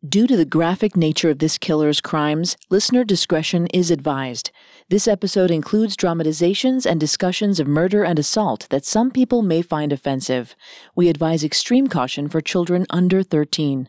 Due to the graphic nature of this killer's crimes, listener discretion is advised. This episode includes dramatizations and discussions of murder and assault that some people may find offensive. We advise extreme caution for children under 13.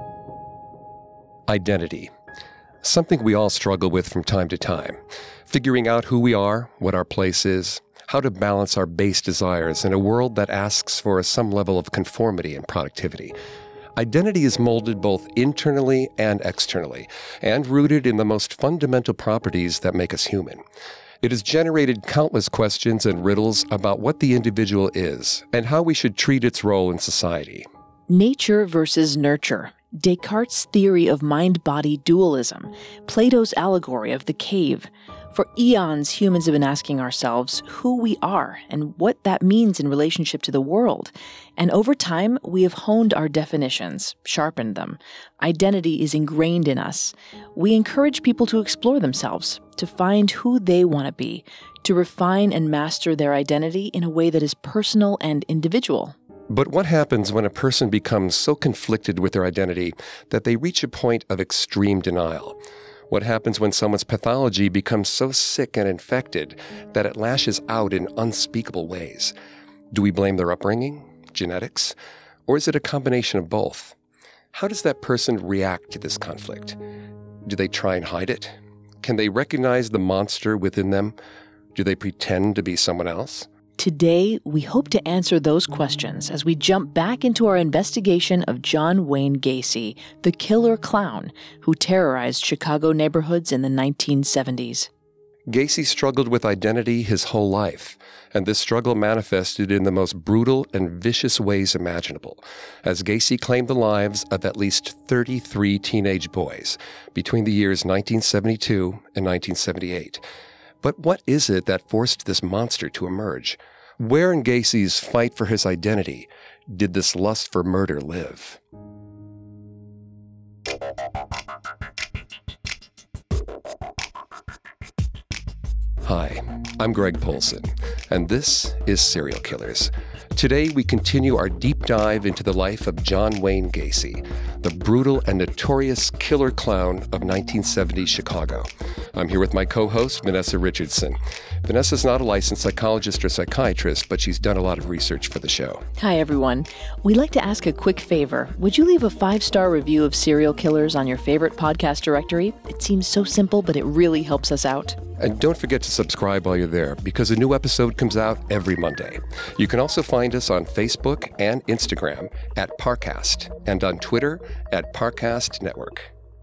Identity. Something we all struggle with from time to time. Figuring out who we are, what our place is, how to balance our base desires in a world that asks for some level of conformity and productivity. Identity is molded both internally and externally, and rooted in the most fundamental properties that make us human. It has generated countless questions and riddles about what the individual is and how we should treat its role in society. Nature versus nurture. Descartes' theory of mind-body dualism. Plato's allegory of the cave. For eons, humans have been asking ourselves who we are and what that means in relationship to the world. And over time, we have honed our definitions, sharpened them. Identity is ingrained in us. We encourage people to explore themselves, to find who they want to be, to refine and master their identity in a way that is personal and individual. But what happens when a person becomes so conflicted with their identity that they reach a point of extreme denial? What happens when someone's pathology becomes so sick and infected that it lashes out in unspeakable ways? Do we blame their upbringing, genetics, or is it a combination of both? How does that person react to this conflict? Do they try and hide it? Can they recognize the monster within them? Do they pretend to be someone else? Today, we hope to answer those questions as we jump back into our investigation of John Wayne Gacy, the killer clown who terrorized Chicago neighborhoods in the 1970s. Gacy struggled with identity his whole life, and this struggle manifested in the most brutal and vicious ways imaginable, as Gacy claimed the lives of at least 33 teenage boys between the years 1972 and 1978. But what is it that forced this monster to emerge? Where in Gacy's fight for his identity did this lust for murder live? Hi, I'm Greg Polson, and this is Serial Killers. Today we continue our deep dive into the life of John Wayne Gacy, the brutal and notorious killer clown of 1970s Chicago. I'm here with my co-host, Vanessa Richardson. Vanessa's not a licensed psychologist or psychiatrist, but she's done a lot of research for the show. Hi, everyone. We'd like to ask a quick favor. Would you leave a 5-star review of Serial Killers on your favorite podcast directory? It seems so simple, but it really helps us out. And don't forget to subscribe while you're there, because a new episode comes out every Monday. You can also find us on Facebook and Instagram at Parcast, and on Twitter at Parcast Network.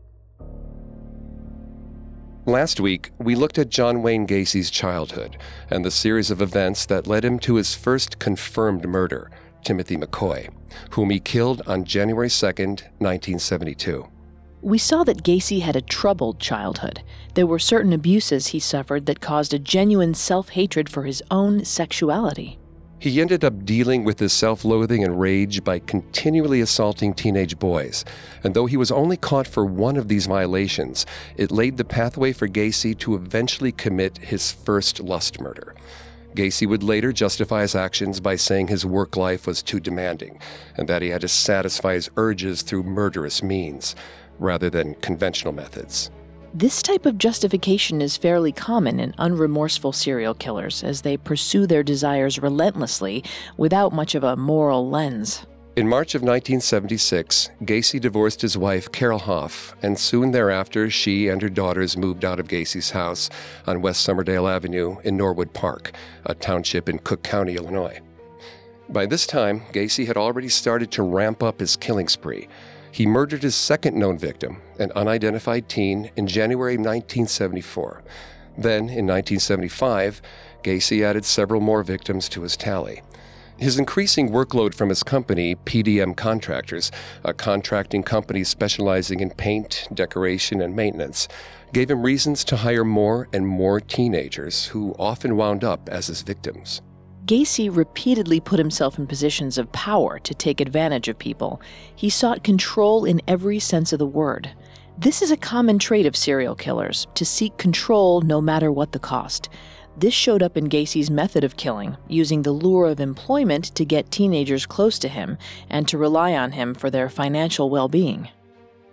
Last week, we looked at John Wayne Gacy's childhood and the series of events that led him to his first confirmed murder, Timothy McCoy, whom he killed on January 2nd, 1972. We saw that Gacy had a troubled childhood. There were certain abuses he suffered that caused a genuine self-hatred for his own sexuality. He ended up dealing with his self-loathing and rage by continually assaulting teenage boys. And though he was only caught for one of these violations, it laid the pathway for Gacy to eventually commit his first lust murder. Gacy would later justify his actions by saying his work life was too demanding, and that he had to satisfy his urges through murderous means, rather than conventional methods. This type of justification is fairly common in unremorseful serial killers as they pursue their desires relentlessly without much of a moral lens. In March of 1976, Gacy divorced his wife, Carol Hoff, and soon thereafter she and her daughters moved out of Gacy's house on West Somerdale Avenue in Norwood Park, a township in Cook County, Illinois. By this time, Gacy had already started to ramp up his killing spree. He murdered his second known victim, an unidentified teen, in January 1974. Then, in 1975, Gacy added several more victims to his tally. His increasing workload from his company, PDM Contractors, a contracting company specializing in paint, decoration, and maintenance, gave him reasons to hire more and more teenagers who often wound up as his victims. Gacy repeatedly put himself in positions of power to take advantage of people. He sought control in every sense of the word. This is a common trait of serial killers, to seek control no matter what the cost. This showed up in Gacy's method of killing, using the lure of employment to get teenagers close to him and to rely on him for their financial well-being.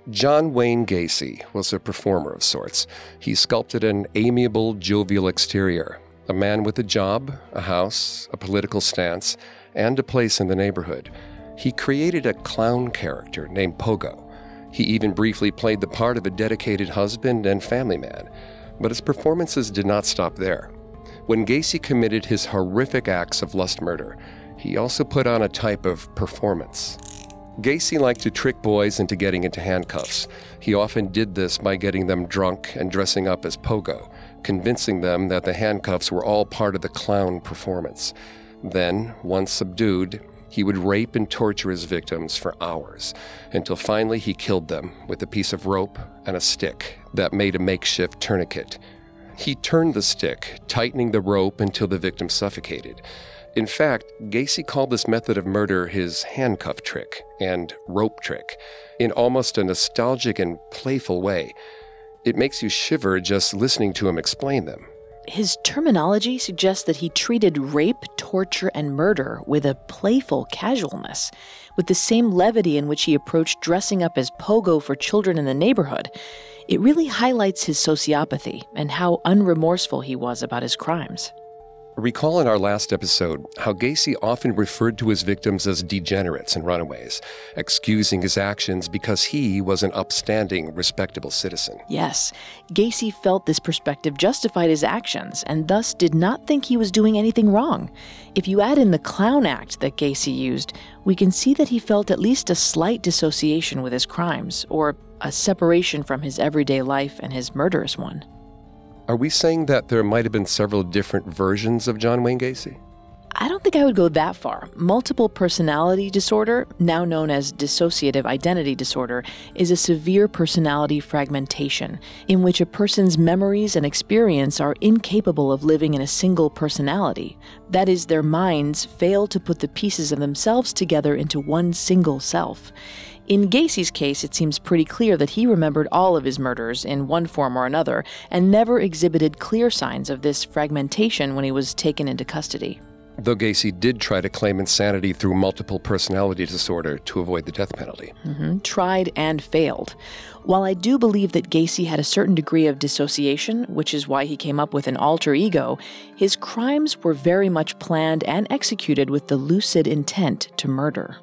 John Wayne Gacy was a performer of sorts. He sculpted an amiable, jovial exterior, a man with a job, a house, a political stance, and a place in the neighborhood. He created a clown character named Pogo. He even briefly played the part of a dedicated husband and family man. But his performances did not stop there. When Gacy committed his horrific acts of lust murder, he also put on a type of performance. Gacy liked to trick boys into getting into handcuffs. He often did this by getting them drunk and dressing up as Pogo, convincing them that the handcuffs were all part of the clown performance. Then, once subdued, he would rape and torture his victims for hours, until finally he killed them with a piece of rope and a stick that made a makeshift tourniquet. He turned the stick, tightening the rope until the victim suffocated. In fact, Gacy called this method of murder his handcuff trick and rope trick, in almost a nostalgic and playful way. It makes you shiver just listening to him explain them. His terminology suggests that he treated rape, torture, and murder with a playful casualness, with the same levity in which he approached dressing up as Pogo for children in the neighborhood. It really highlights his sociopathy and how unremorseful he was about his crimes. Recall in our last episode how Gacy often referred to his victims as degenerates and runaways, excusing his actions because he was an upstanding, respectable citizen. Yes, Gacy felt this perspective justified his actions and thus did not think he was doing anything wrong. If you add in the clown act that Gacy used, we can see that he felt at least a slight dissociation with his crimes, or a separation from his everyday life and his murderous one. Are we saying that there might have been several different versions of John Wayne Gacy? I don't think I would go that far. Multiple personality disorder, now known as dissociative identity disorder, is a severe personality fragmentation in which a person's memories and experience are incapable of living in a single personality. That is, their minds fail to put the pieces of themselves together into one single self. In Gacy's case, it seems pretty clear that he remembered all of his murders in one form or another and never exhibited clear signs of this fragmentation when he was taken into custody. Though Gacy did try to claim insanity through multiple personality disorder to avoid the death penalty. Tried and failed. While I do believe that Gacy had a certain degree of dissociation, which is why he came up with an alter ego, his crimes were very much planned and executed with the lucid intent to murder.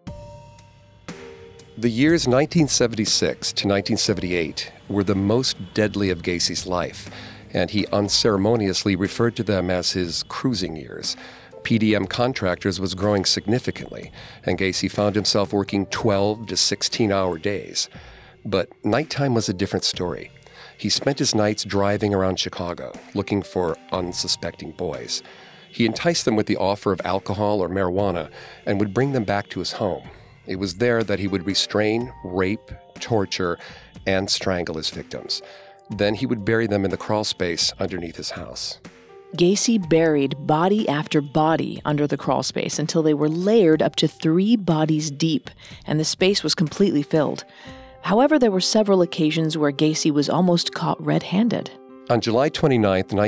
The years 1976 to 1978 were the most deadly of Gacy's life, and he unceremoniously referred to them as his cruising years. PDM Contractors was growing significantly, and Gacy found himself working 12 to 16-hour days. But nighttime was a different story. He spent his nights driving around Chicago, looking for unsuspecting boys. He enticed them with the offer of alcohol or marijuana and would bring them back to his home. It was there that he would restrain, rape, torture, and strangle his victims. Then he would bury them in the crawl space underneath his house. Gacy buried body after body under the crawl space until they were layered up to 3 bodies deep, and the space was completely filled. However, there were several occasions where Gacy was almost caught red-handed. On July 29,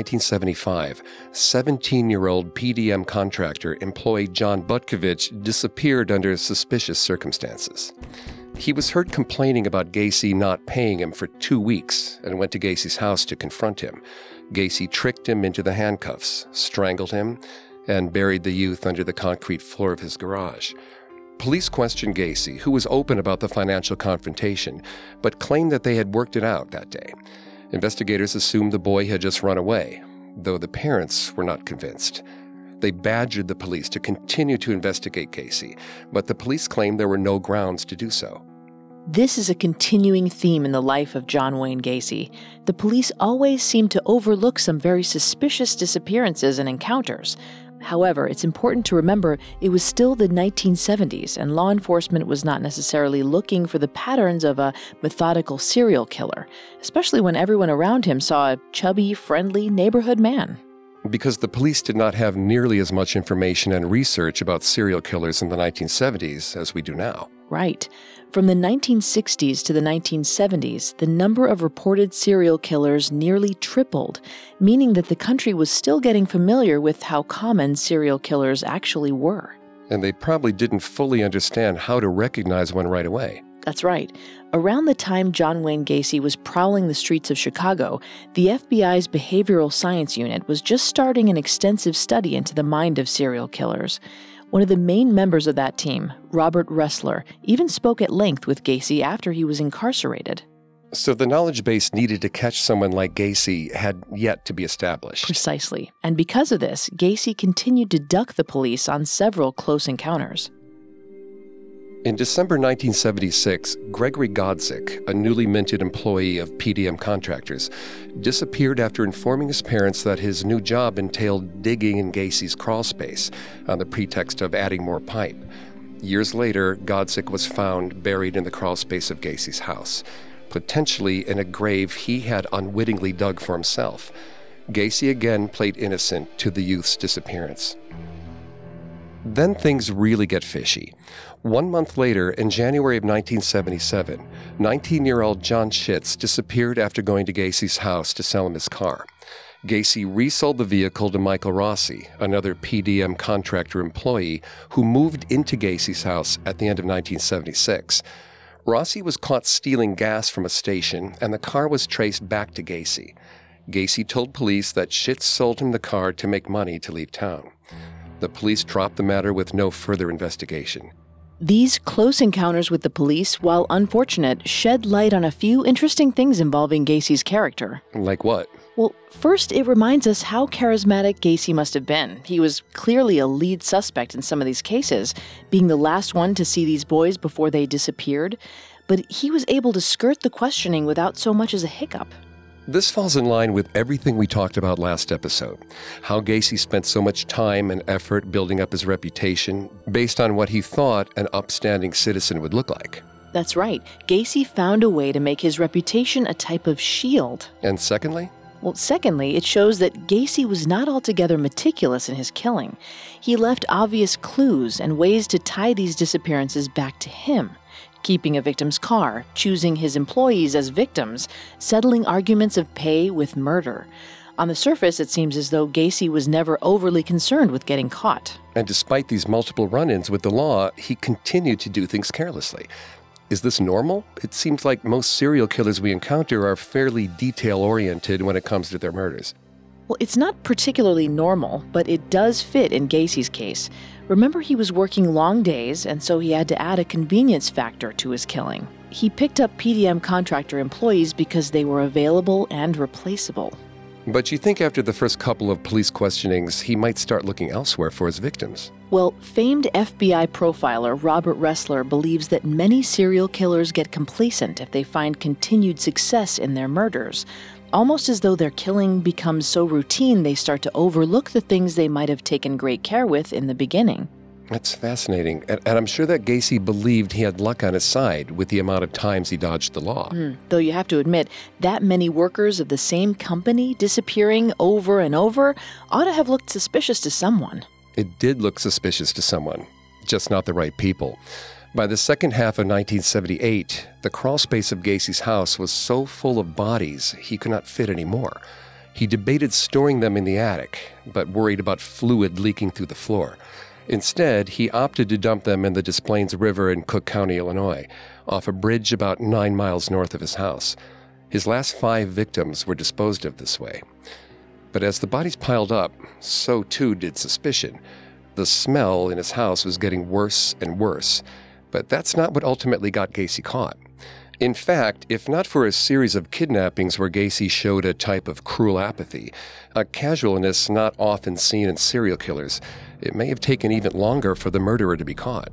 1975, 17-year-old PDM contractor employee John Butkovich disappeared under suspicious circumstances. He was heard complaining about Gacy not paying him for 2 weeks and went to Gacy's house to confront him. Gacy tricked him into the handcuffs, strangled him, and buried the youth under the concrete floor of his garage. Police questioned Gacy, who was open about the financial confrontation, but claimed that they had worked it out that day. Investigators assumed the boy had just run away, though the parents were not convinced. They badgered the police to continue to investigate Gacy, but the police claimed there were no grounds to do so. This is a continuing theme in the life of John Wayne Gacy. The police always seem to overlook some very suspicious disappearances and encounters. However, it's important to remember it was still the 1970s, and law enforcement was not necessarily looking for the patterns of a methodical serial killer, especially when everyone around him saw a chubby, friendly neighborhood man. Because the police did not have nearly as much information and research about serial killers in the 1970s as we do now. Right. From the 1960s to the 1970s, the number of reported serial killers nearly tripled, meaning that the country was still getting familiar with how common serial killers actually were. And they probably didn't fully understand how to recognize one right away. That's right. Around the time John Wayne Gacy was prowling the streets of Chicago, the FBI's Behavioral Science Unit was just starting an extensive study into the mind of serial killers. One of the main members of that team, Robert Ressler, even spoke at length with Gacy after he was incarcerated. So the knowledge base needed to catch someone like Gacy had yet to be established. Precisely. And because of this, Gacy continued to duck the police on several close encounters. In December 1976, Gregory Godzik, a newly minted employee of PDM Contractors, disappeared after informing his parents that his new job entailed digging in Gacy's crawlspace on the pretext of adding more pipe. Years later, Godzik was found buried in the crawlspace of Gacy's house, potentially in a grave he had unwittingly dug for himself. Gacy again played innocent to the youth's disappearance. Then things really get fishy. 1 month later, in January of 1977, 19-year-old John Schitz disappeared after going to Gacy's house to sell him his car. Gacy resold the vehicle to Michael Rossi, another PDM contractor employee who moved into Gacy's house at the end of 1976. Rossi was caught stealing gas from a station, and the car was traced back to Gacy. Gacy told police that Schitz sold him the car to make money to leave town. The police dropped the matter with no further investigation. These close encounters with the police, while unfortunate, shed light on a few interesting things involving Gacy's character. Like what? Well, first, it reminds us how charismatic Gacy must have been. He was clearly a lead suspect in some of these cases, being the last one to see these boys before they disappeared. But he was able to skirt the questioning without so much as a hiccup. This falls in line with everything we talked about last episode, how Gacy spent so much time and effort building up his reputation based on what he thought an upstanding citizen would look like. That's right. Gacy found a way to make his reputation a type of shield. And secondly? Well, secondly, it shows that Gacy was not altogether meticulous in his killing. He left obvious clues and ways to tie these disappearances back to him. Keeping a victim's car, choosing his employees as victims, settling arguments of pay with murder. On the surface, it seems as though Gacy was never overly concerned with getting caught. And despite these multiple run-ins with the law, he continued to do things carelessly. Is this normal? It seems like most serial killers we encounter are fairly detail-oriented when it comes to their murders. Well, it's not particularly normal, but it does fit in Gacy's case. Remember, he was working long days, and so he had to add a convenience factor to his killing. He picked up PDM contractor employees because they were available and replaceable. But you think after the first couple of police questionings, he might start looking elsewhere for his victims? Well, famed FBI profiler Robert Ressler believes that many serial killers get complacent if they find continued success in their murders. Almost as though their killing becomes so routine they start to overlook the things they might have taken great care with in the beginning. That's fascinating. And I'm sure that Gacy believed he had luck on his side with the amount of times he dodged the law. Though you have to admit, that many workers of the same company disappearing over and over ought to have looked suspicious to someone. It did look suspicious to someone, just not the right people. By the second half of 1978, the crawlspace of Gacy's house was so full of bodies he could not fit anymore. He debated storing them in the attic, but worried about fluid leaking through the floor. Instead, he opted to dump them in the Des Plaines River in Cook County, Illinois, off a bridge about 9 miles north of his house. His last 5 victims were disposed of this way. But as the bodies piled up, so too did suspicion. The smell in his house was getting worse and worse. But that's not what ultimately got Gacy caught. In fact, if not for a series of kidnappings where Gacy showed a type of cruel apathy, a casualness not often seen in serial killers, it may have taken even longer for the murderer to be caught.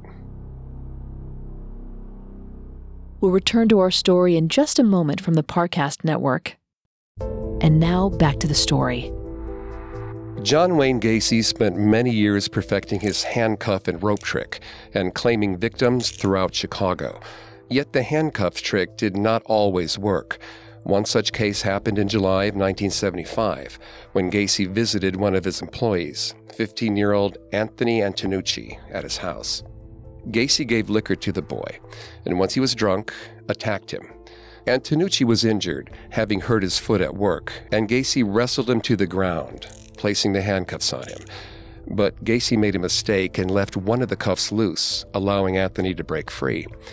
We'll return to our story in just a moment from the Parcast Network. And now back to the story. John Wayne Gacy spent many years perfecting his handcuff and rope trick and claiming victims throughout Chicago. Yet the handcuff trick did not always work. One such case happened in July of 1975 when Gacy visited one of his employees, 15-year-old Anthony Antonucci, at his house. Gacy gave liquor to the boy, and once he was drunk, attacked him. Antonucci was injured, having hurt his foot at work, and Gacy wrestled him to the ground, placing the handcuffs on him. But Gacy made a mistake and left one of the cuffs loose, allowing Anthony to break free.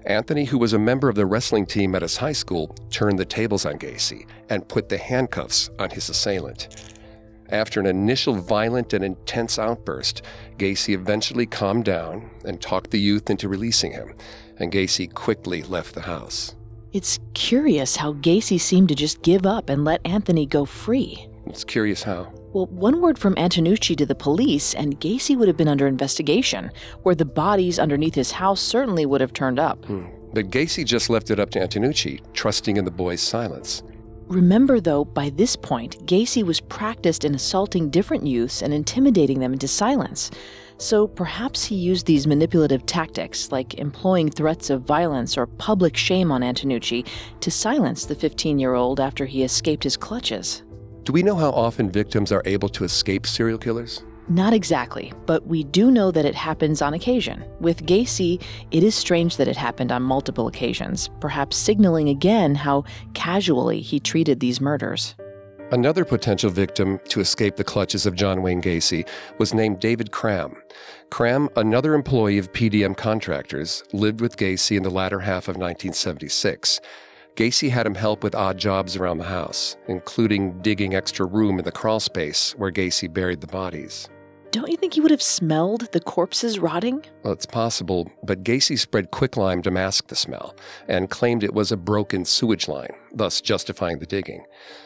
Anthony, who was a member of the wrestling team at his high school, turned the tables on Gacy and put the handcuffs on his assailant. After an initial violent and intense outburst, Gacy eventually calmed down and talked the youth into releasing him, and Gacy quickly left the house. It's curious how Gacy seemed to just give up and let Anthony go free. It's curious how. Well, one word from Antonucci to the police, and Gacy would have been under investigation, where the bodies underneath his house certainly would have turned up. But Gacy just left it up to Antonucci, trusting in the boy's silence. Remember, though, by this point, Gacy was practiced in assaulting different youths and intimidating them into silence. So perhaps he used these manipulative tactics, like employing threats of violence or public shame on Antonucci, to silence the 15-year-old after he escaped his clutches. Do we know how often victims are able to escape serial killers? Not exactly, but we do know that it happens on occasion. With Gacy, it is strange that it happened on multiple occasions, perhaps signaling again how casually he treated these murders. Another potential victim to escape the clutches of John Wayne Gacy was named David Cram. Cram, another employee of PDM Contractors, lived with Gacy in the latter half of 1976. Gacy had him help with odd jobs around the house, including digging extra room in the crawl space where Gacy buried the bodies. Don't you think he would have smelled the corpses rotting? Well, it's possible, but Gacy spread quicklime to mask the smell and claimed it was a broken sewage line, thus justifying the digging.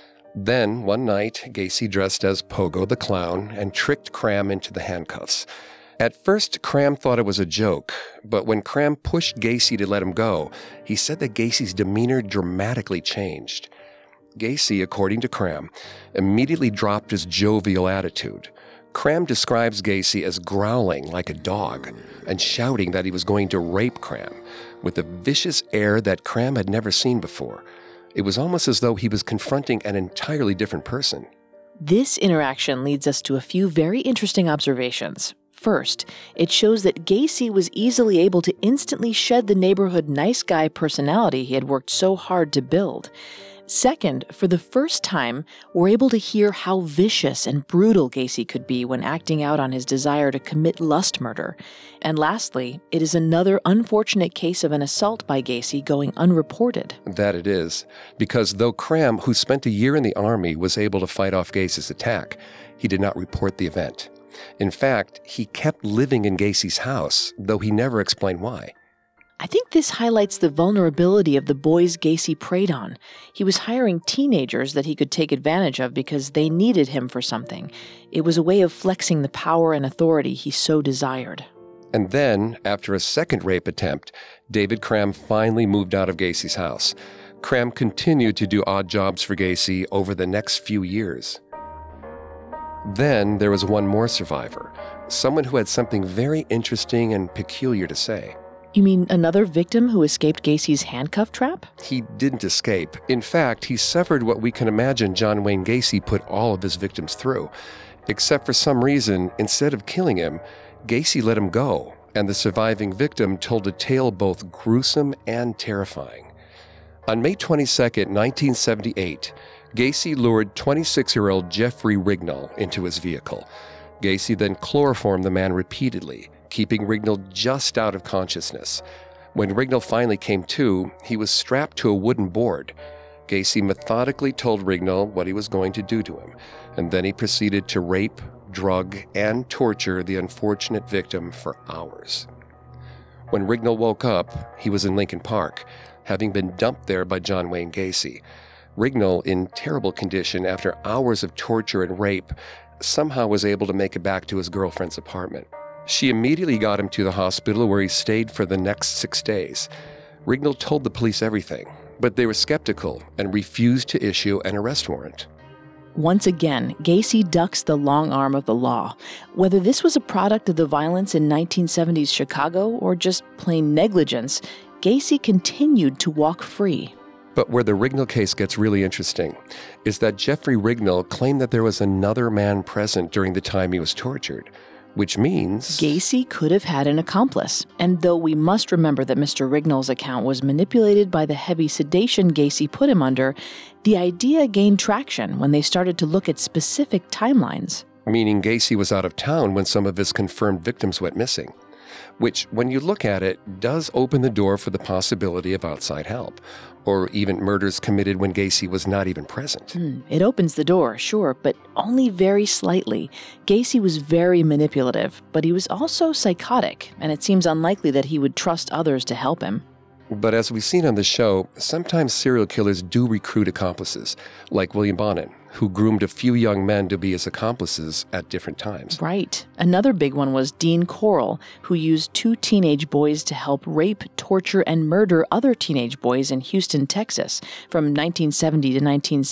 Then, one night, Gacy dressed as Pogo the Clown and tricked Cram into the handcuffs. At first, Cram thought it was a joke, but when Cram pushed Gacy to let him go, he said that Gacy's demeanor dramatically changed. Gacy, according to Cram, immediately dropped his jovial attitude. Cram describes Gacy as growling like a dog and shouting that he was going to rape Cram, with a vicious air that Cram had never seen before. It was almost as though he was confronting an entirely different person. This interaction leads us to a few very interesting observations. First, it shows that Gacy was easily able to instantly shed the neighborhood nice guy personality he had worked so hard to build. Second, for the first time, we're able to hear how vicious and brutal Gacy could be when acting out on his desire to commit lust murder. And lastly, it is another unfortunate case of an assault by Gacy going unreported. That it is, because though Cram, who spent a year in the Army, was able to fight off Gacy's attack, he did not report the event. In fact, he kept living in Gacy's house, though he never explained why. I think this highlights the vulnerability of the boys Gacy preyed on. He was hiring teenagers that he could take advantage of because they needed him for something. It was a way of flexing the power and authority he so desired. And then, after a second rape attempt, David Cram finally moved out of Gacy's house. Cram continued to do odd jobs for Gacy over the next few years. Then there was one more survivor, someone who had something very interesting and peculiar to say. You mean another victim who escaped Gacy's handcuff trap? He didn't escape. In fact, he suffered what we can imagine John Wayne Gacy put all of his victims through. Except for some reason, instead of killing him, Gacy let him go, and the surviving victim told a tale both gruesome and terrifying. On May 22, 1978, Gacy lured 26-year-old Jeffrey Rignall into his vehicle. Gacy then chloroformed the man repeatedly, keeping Rignall just out of consciousness. When Rignall finally came to, he was strapped to a wooden board. Gacy methodically told Rignall what he was going to do to him, and then he proceeded to rape, drug, and torture the unfortunate victim for hours. When Rignall woke up, he was in Lincoln Park, having been dumped there by John Wayne Gacy. Rignall, in terrible condition after hours of torture and rape, somehow was able to make it back to his girlfriend's apartment. She immediately got him to the hospital where he stayed for the next 6 days. Rignall told the police everything, but they were skeptical and refused to issue an arrest warrant. Once again, Gacy ducks the long arm of the law. Whether this was a product of the violence in 1970s Chicago or just plain negligence, Gacy continued to walk free. But where the Rignall case gets really interesting is that Jeffrey Rignall claimed that there was another man present during the time he was tortured, which means Gacy could have had an accomplice. And though we must remember that Mr. Rignall's account was manipulated by the heavy sedation Gacy put him under, the idea gained traction when they started to look at specific timelines. Meaning Gacy was out of town when some of his confirmed victims went missing. which, when you look at it, does open the door for the possibility of outside help, or even murders committed when Gacy was not even present. It opens the door, sure, but only very slightly. Gacy was very manipulative, but he was also psychotic, and it seems unlikely that he would trust others to help him. But as we've seen on the show, sometimes serial killers do recruit accomplices, like William Bonin, who groomed a few young men to be his accomplices at different times. Right. Another big one was Dean Corll, who used 2 teenage boys to help rape, torture, and murder other teenage boys in Houston, Texas, from 1970 to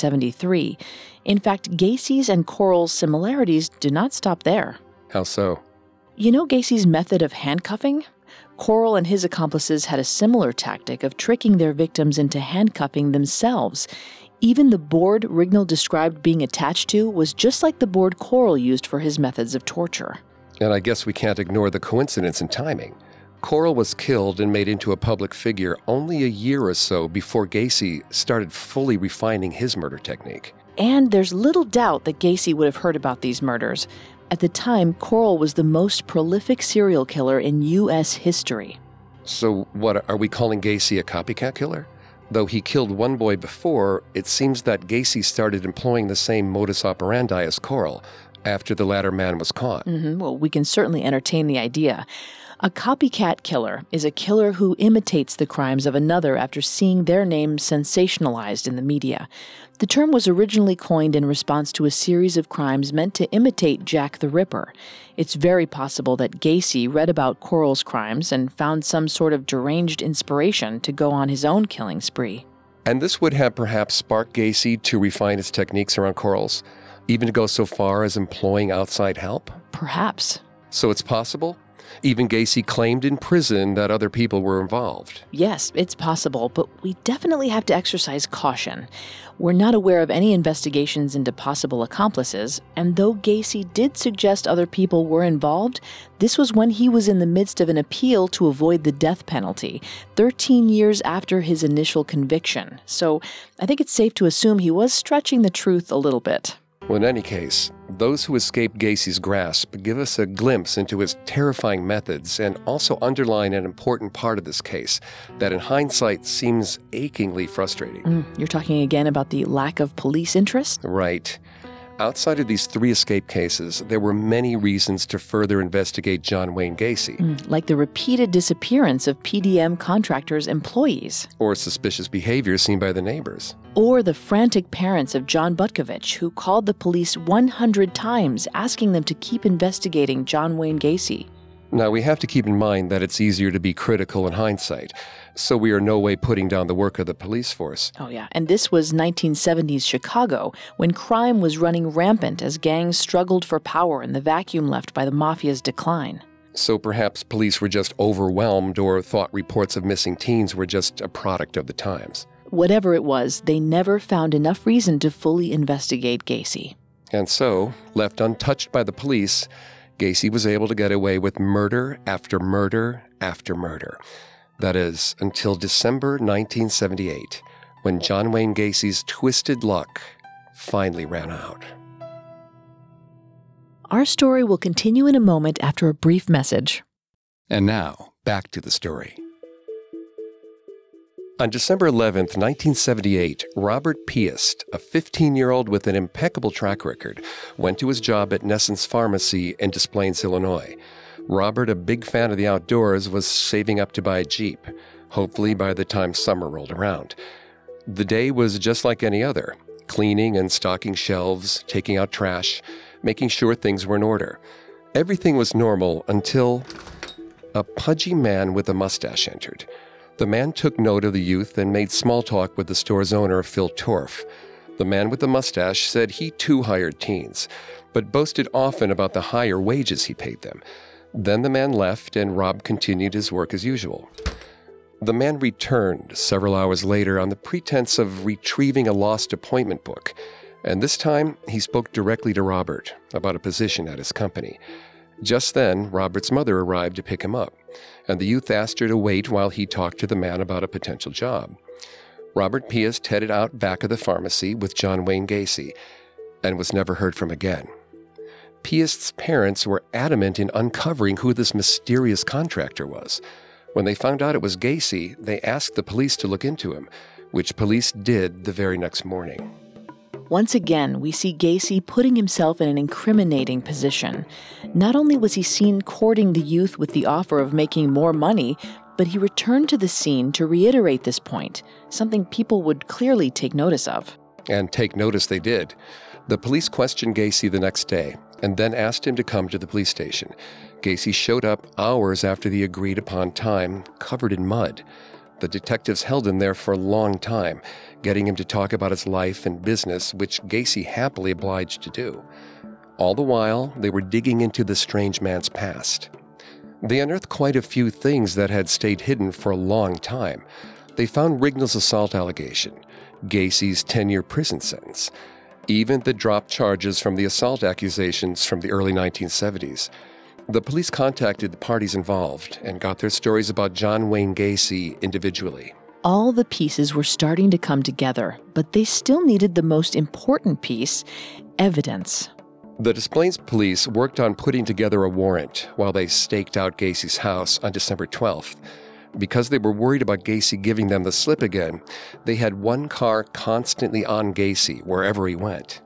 1973. In fact, Gacy's and Corll's similarities do not stop there. How so? You know Gacy's method of handcuffing? Corll and his accomplices had a similar tactic of tricking their victims into handcuffing themselves. Even the board Rignall described being attached to was just like the board Corll used for his methods of torture. And I guess we can't ignore the coincidence in timing. Corll was killed and made into a public figure only a year or so before Gacy started fully refining his murder technique. And there's little doubt that Gacy would have heard about these murders. At the time, Corll was the most prolific serial killer in U.S. history. So what, are we calling Gacy a copycat killer? Though he killed one boy before, it seems that Gacy started employing the same modus operandi as Corll after the latter man was caught. Well, we can certainly entertain the idea. A copycat killer is a killer who imitates the crimes of another after seeing their name sensationalized in the media. The term was originally coined in response to a series of crimes meant to imitate Jack the Ripper. It's very possible that Gacy read about Corll's crimes and found some sort of deranged inspiration to go on his own killing spree. And this would have perhaps sparked Gacy to refine his techniques around Corll's, even to go so far as employing outside help? Perhaps. So it's possible? Even Gacy claimed in prison that other people were involved. Yes, it's possible, but we definitely have to exercise caution. We're not aware of any investigations into possible accomplices, and though Gacy did suggest other people were involved, this was when he was in the midst of an appeal to avoid the death penalty, 13 years after his initial conviction. So I think it's safe to assume he was stretching the truth a little bit. Well, in any case, those who escape Gacy's grasp give us a glimpse into his terrifying methods and also underline an important part of this case that in hindsight seems achingly frustrating. You're talking again about the lack of police interest? Right. Outside of these 3 escape cases, there were many reasons to further investigate John Wayne Gacy. Like the repeated disappearance of PDM contractors' employees. Or suspicious behavior seen by the neighbors. Or the frantic parents of John Butkovich, who called the police 100 times asking them to keep investigating John Wayne Gacy. Now, we have to keep in mind that it's easier to be critical in hindsight, so we are no way putting down the work of the police force. Oh, yeah. And this was 1970s Chicago, when crime was running rampant as gangs struggled for power in the vacuum left by the mafia's decline. So perhaps police were just overwhelmed or thought reports of missing teens were just a product of the times. Whatever it was, they never found enough reason to fully investigate Gacy. And so, left untouched by the police, Gacy was able to get away with murder after murder after murder. That is, until December 1978, when John Wayne Gacy's twisted luck finally ran out. Our story will continue in a moment after a brief message. And now, back to the story. On December 11th, 1978, Robert Piest, a 15-year-old with an impeccable track record, went to his job at Nessence Pharmacy in Des Plaines, Illinois. Robert, a big fan of the outdoors, was saving up to buy a Jeep, hopefully by the time summer rolled around. The day was just like any other, cleaning and stocking shelves, taking out trash, making sure things were in order. Everything was normal until a pudgy man with a mustache entered. The man took note of the youth and made small talk with the store's owner, Phil Torf. The man with the mustache said he too hired teens, but boasted often about the higher wages he paid them. Then the man left and Rob continued his work as usual. The man returned several hours later on the pretense of retrieving a lost appointment book, and this time he spoke directly to Robert about a position at his company. Just then, Robert's mother arrived to pick him up, and the youth asked her to wait while he talked to the man about a potential job. Robert Piest headed out back of the pharmacy with John Wayne Gacy and was never heard from again. Piest's parents were adamant in uncovering who this mysterious contractor was. When they found out it was Gacy, they asked the police to look into him, which police did the very next morning. Once again, we see Gacy putting himself in an incriminating position. Not only was he seen courting the youth with the offer of making more money, but he returned to the scene to reiterate this point, something people would clearly take notice of. And take notice they did. The police questioned Gacy the next day and then asked him to come to the police station. Gacy showed up hours after the agreed-upon time, covered in mud. The detectives held him there for a long time, getting him to talk about his life and business, which Gacy happily obliged to do. All the while, they were digging into the strange man's past. They unearthed quite a few things that had stayed hidden for a long time. They found Rignall's assault allegation, Gacy's 10-year prison sentence, even the dropped charges from the assault accusations from the early 1970s. The police contacted the parties involved and got their stories about John Wayne Gacy individually. All the pieces were starting to come together, but they still needed the most important piece, evidence. The Des Plaines police worked on putting together a warrant while they staked out Gacy's house on December 12th. Because they were worried about Gacy giving them the slip again, they had one car constantly on Gacy wherever he went.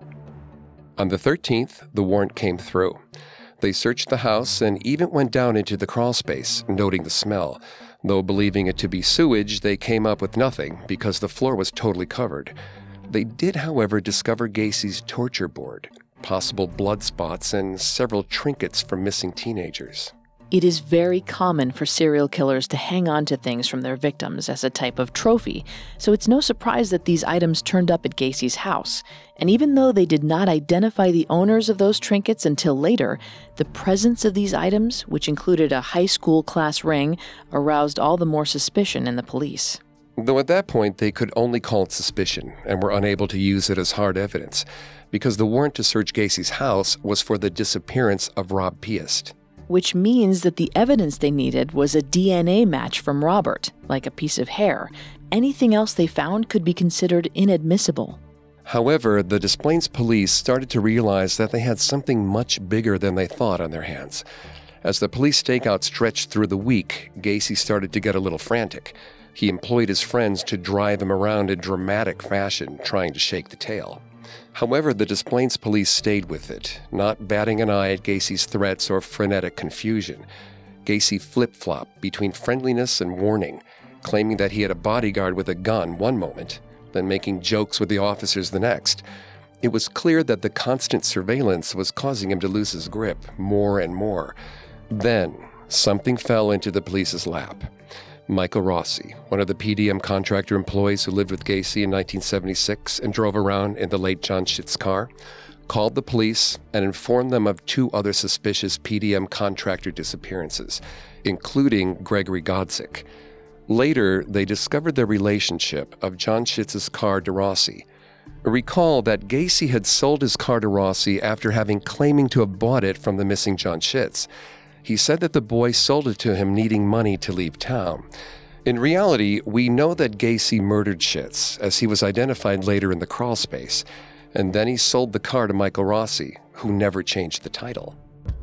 On the 13th, the warrant came through. They searched the house and even went down into the crawlspace, noting the smell. Though believing it to be sewage, they came up with nothing because the floor was totally covered. They did, however, discover Gacy's torture board, possible blood spots, and several trinkets from missing teenagers. It is very common for serial killers to hang on to things from their victims as a type of trophy, so it's no surprise that these items turned up at Gacy's house. And even though they did not identify the owners of those trinkets until later, the presence of these items, which included a high school class ring, aroused all the more suspicion in the police. Though at that point they could only call it suspicion and were unable to use it as hard evidence, because the warrant to search Gacy's house was for the disappearance of Rob Piest. Which means that the evidence they needed was a DNA match from Robert, like a piece of hair. Anything else they found could be considered inadmissible. However, the Des Plaines police started to realize that they had something much bigger than they thought on their hands. As the police stakeout stretched through the week, Gacy started to get a little frantic. He employed his friends to drive him around in dramatic fashion, trying to shake the tail. However, the Des Plaines police stayed with it, not batting an eye at Gacy's threats or frenetic confusion. Gacy flip-flopped between friendliness and warning, claiming that he had a bodyguard with a gun one moment, then making jokes with the officers the next. It was clear that the constant surveillance was causing him to lose his grip more and more. Then, something fell into the police's lap. Michael Rossi, one of the PDM contractor employees who lived with Gacy in 1976 and drove around in the late John Schitt's car, called the police and informed them of two other suspicious PDM contractor disappearances, including Gregory Godzik. Later, they discovered the relationship of John Schitz's car to Rossi. Recall that Gacy had sold his car to Rossi after claiming to have bought it from the missing John Schitz. He said that the boy sold it to him needing money to leave town. In reality, we know that Gacy murdered Schitz, as he was identified later in the crawlspace, and then he sold the car to Michael Rossi, who never changed the title.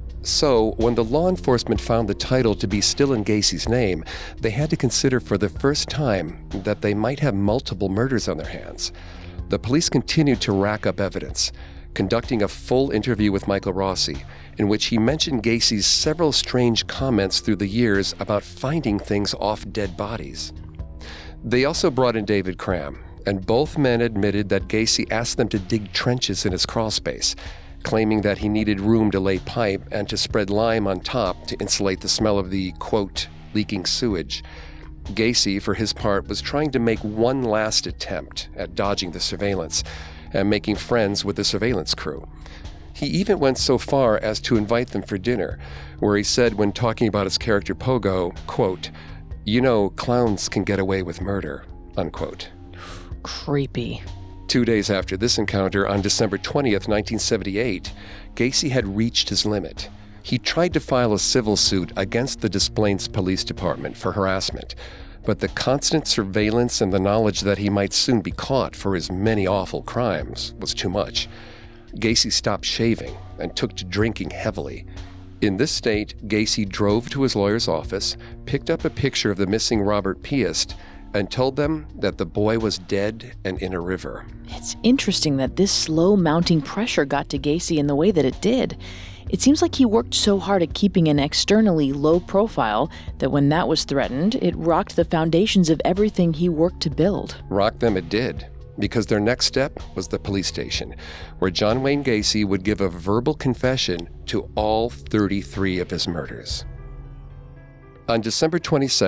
So, when the law enforcement found the title to be still in Gacy's name, they had to consider for the first time that they might have multiple murders on their hands. The police continued to rack up evidence, conducting a full interview with Michael Rossi, in which he mentioned Gacy's several strange comments through the years about finding things off dead bodies. They also brought in David Cram, and both men admitted that Gacy asked them to dig trenches in his crawlspace, claiming that he needed room to lay pipe and to spread lime on top to insulate the smell of the, quote, leaking sewage. Gacy, for his part, was trying to make one last attempt at dodging the surveillance and making friends with the surveillance crew. He even went so far as to invite them for dinner, where he said when talking about his character Pogo, quote, "You know, clowns can get away with murder," unquote. Creepy. 2 days after this encounter, on December 20th, 1978, Gacy had reached his limit. He tried to file a civil suit against the Des Plaines Police Department for harassment, but the constant surveillance and the knowledge that he might soon be caught for his many awful crimes was too much. Gacy stopped shaving and took to drinking heavily. In this state, Gacy drove to his lawyer's office, picked up a picture of the missing Robert Piest, and told them that the boy was dead and in a river. It's interesting that this slow mounting pressure got to Gacy in the way that it did. It seems like he worked so hard at keeping an externally low profile that when that was threatened, it rocked the foundations of everything he worked to build. Rock them it did, because their next step was the police station, where John Wayne Gacy would give a verbal confession to all 33 of his murders. On December 22,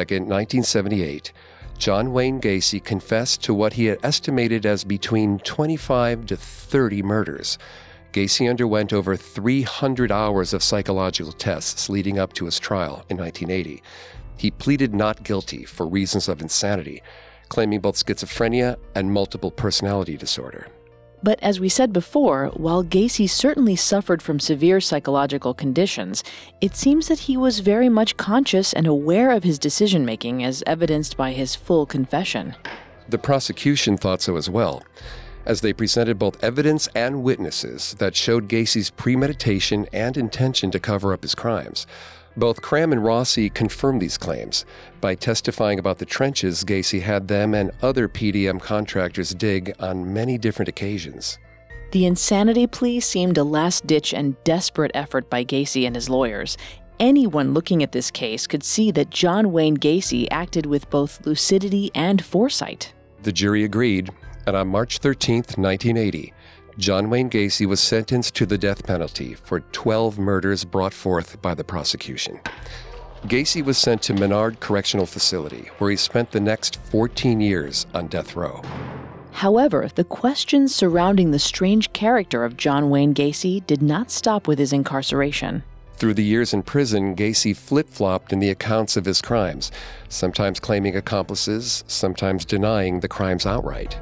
1978, John Wayne Gacy confessed to what he had estimated as between 25 to 30 murders. Gacy underwent over 300 hours of psychological tests leading up to his trial in 1980. He pleaded not guilty for reasons of insanity, claiming both schizophrenia and multiple personality disorder. But as we said before, while Gacy certainly suffered from severe psychological conditions, it seems that he was very much conscious and aware of his decision-making, as evidenced by his full confession. The prosecution thought so as well, as they presented both evidence and witnesses that showed Gacy's premeditation and intention to cover up his crimes. Both Cram and Rossi confirmed these claims by testifying about the trenches Gacy had them and other PDM contractors dig on many different occasions. The insanity plea seemed a last-ditch and desperate effort by Gacy and his lawyers. Anyone looking at this case could see that John Wayne Gacy acted with both lucidity and foresight. The jury agreed, and on March 13, 1980, John Wayne Gacy was sentenced to the death penalty for 12 murders brought forth by the prosecution. Gacy was sent to Menard Correctional Facility, where he spent the next 14 years on death row. However, the questions surrounding the strange character of John Wayne Gacy did not stop with his incarceration. Through the years in prison, Gacy flip-flopped in the accounts of his crimes, sometimes claiming accomplices, sometimes denying the crimes outright.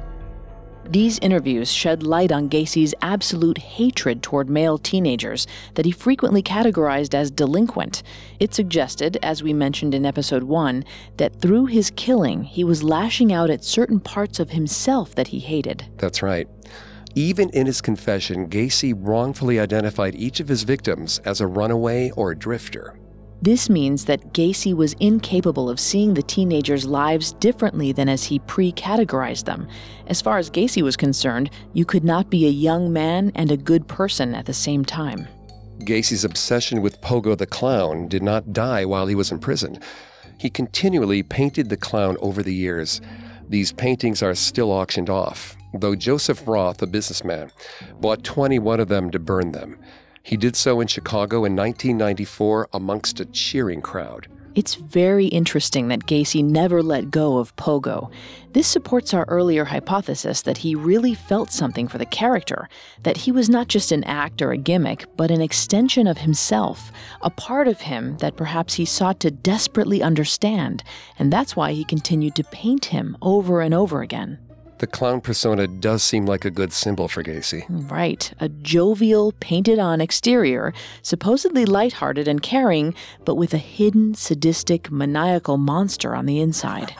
These interviews shed light on Gacy's absolute hatred toward male teenagers that he frequently categorized as delinquent. It suggested, as we mentioned in episode 1, that through his killing, he was lashing out at certain parts of himself that he hated. That's right. Even in his confession, Gacy wrongfully identified each of his victims as a runaway or a drifter. This means that Gacy was incapable of seeing the teenagers' lives differently than as he pre-categorized them. As far as Gacy was concerned, you could not be a young man and a good person at the same time. Gacy's obsession with Pogo the Clown did not die while he was in prison. He continually painted the clown over the years. These paintings are still auctioned off, though Joseph Roth, a businessman, bought 21 of them to burn them. He did so in Chicago in 1994 amongst a cheering crowd. It's very interesting that Gacy never let go of Pogo. This supports our earlier hypothesis that he really felt something for the character, that he was not just an act or a gimmick, but an extension of himself, a part of him that perhaps he sought to desperately understand, and that's why he continued to paint him over and over again. The clown persona does seem like a good symbol for Gacy. Right. A jovial, painted-on exterior, supposedly lighthearted and caring, but with a hidden, sadistic, maniacal monster on the inside.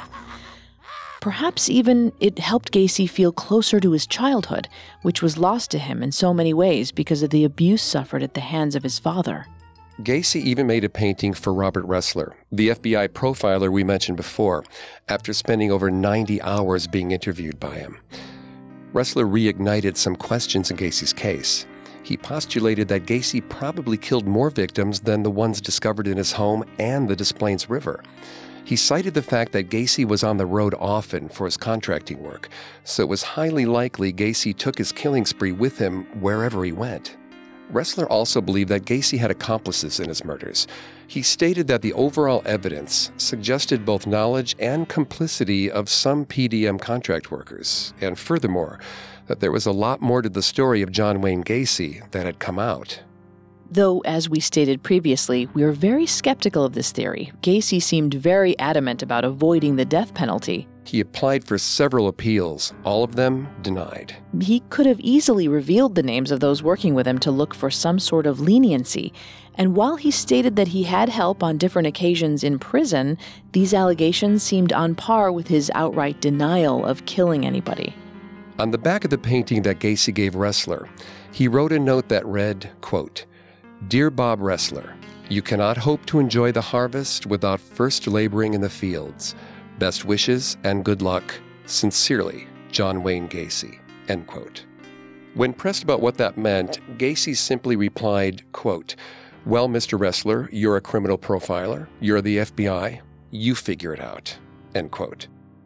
Perhaps even it helped Gacy feel closer to his childhood, which was lost to him in so many ways because of the abuse suffered at the hands of his father. Gacy even made a painting for Robert Ressler, the FBI profiler we mentioned before, after spending over 90 hours being interviewed by him. Ressler reignited some questions in Gacy's case. He postulated that Gacy probably killed more victims than the ones discovered in his home and the Des Plaines River. He cited the fact that Gacy was on the road often for his contracting work, so it was highly likely Gacy took his killing spree with him wherever he went. Ressler also believed that Gacy had accomplices in his murders. He stated that the overall evidence suggested both knowledge and complicity of some PDM contract workers, and furthermore, that there was a lot more to the story of John Wayne Gacy that had come out. Though, as we stated previously, we are very skeptical of this theory. Gacy seemed very adamant about avoiding the death penalty. He applied for several appeals, all of them denied. He could have easily revealed the names of those working with him to look for some sort of leniency. And while he stated that he had help on different occasions in prison, these allegations seemed on par with his outright denial of killing anybody. On the back of the painting that Gacy gave Ressler, he wrote a note that read, quote, "Dear Bob Ressler, you cannot hope to enjoy the harvest without first laboring in the fields. Best wishes and good luck. Sincerely, John Wayne Gacy." End quote. When pressed about what that meant, Gacy simply replied, quote, "Well, Mr. Ressler, you're a criminal profiler. You're the FBI. You figure it out." End quote.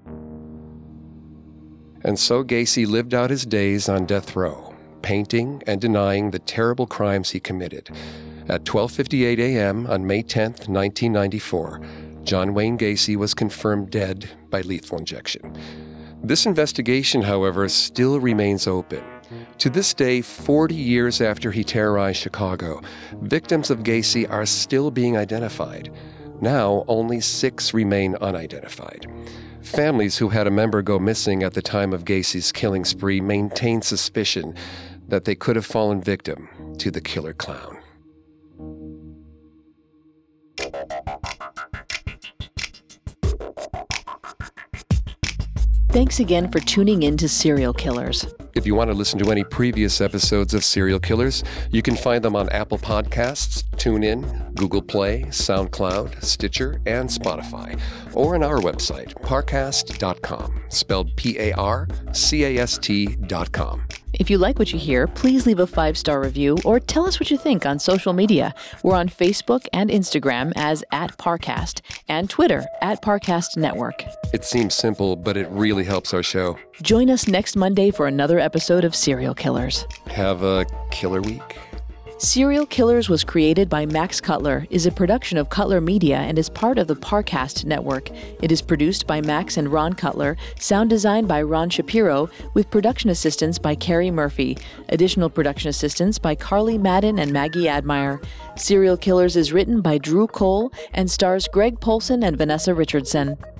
And so Gacy lived out his days on death row, painting and denying the terrible crimes he committed. At 12:58 a.m. on May 10, 1994, John Wayne Gacy was confirmed dead by lethal injection. This investigation, however, still remains open. To this day, 40 years after he terrorized Chicago, victims of Gacy are still being identified. Now, only 6 remain unidentified. Families who had a member go missing at the time of Gacy's killing spree maintain suspicion that they could have fallen victim to the killer clown. Thanks again for tuning in to Serial Killers. If you want to listen to any previous episodes of Serial Killers, you can find them on Apple Podcasts, TuneIn, Google Play, SoundCloud, Stitcher, and Spotify, or on our website, parcast.com, spelled Parcast.com. If you like what you hear, please leave a 5-star review or tell us what you think on social media. We're on Facebook and Instagram as @Parcast and Twitter @Parcast Network. It seems simple, but it really helps our show. Join us next Monday for another episode of Serial Killers. Have a killer week. Serial Killers was created by Max Cutler, is a production of Cutler Media, and is part of the Parcast Network. It is produced by Max and Ron Cutler, sound designed by Ron Shapiro, with production assistance by Carrie Murphy. Additional production assistance by Carly Madden and Maggie Admire. Serial Killers is written by Drew Cole and stars Greg Polson and Vanessa Richardson.